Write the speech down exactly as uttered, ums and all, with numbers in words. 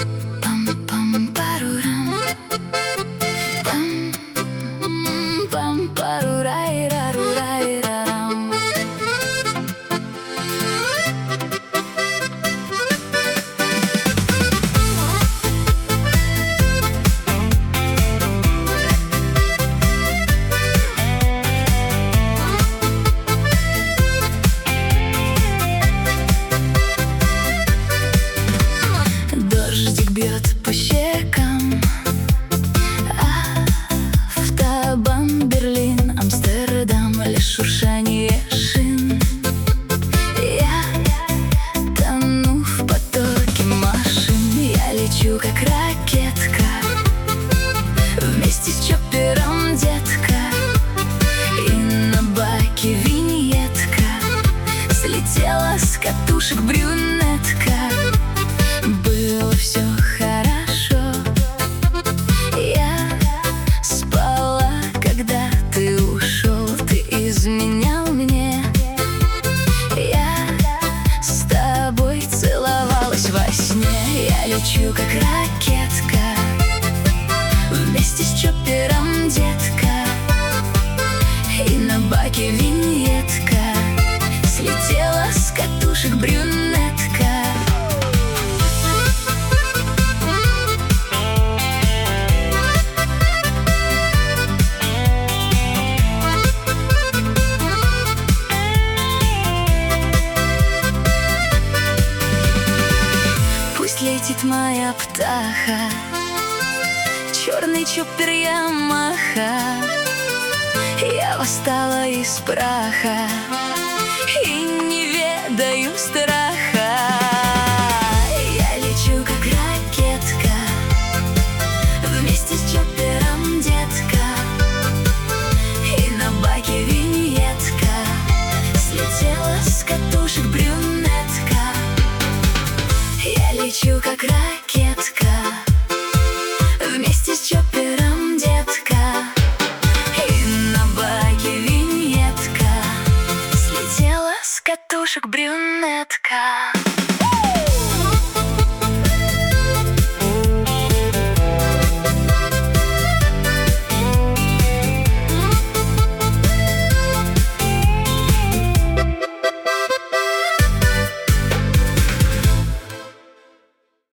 Пам-пам-парурам, пам-пам-парурай-рарурай-рарам. Дождик бьет по щекам, автобан, Берлин, Амстердам, лишь шуршание шин. Я тону в потоке машин, я лечу как ракетка, вместе с чоппером, детка. И на баке виньетка, слетела с катушек брюнетка. Было все хорошо, я спала, когда ты ушел. Ты изменял мне, я с тобой целовалась во сне. Я лечу как ракетка, вместе с чоппером, детка. И на баке виньетка, слетела с катушек брюнетка. Летит моя птаха, черный чоппер Ямаха. Я восстала из праха и не ведаю страха. Я лечу как ракетка, вместе с чоппером, детка. И на баке виньетка, слетела с катушек брюнетка. Я лечу как ракетка, вместе с чоппером, детка. И на баке виньетка, слетела с катушек брюнетка.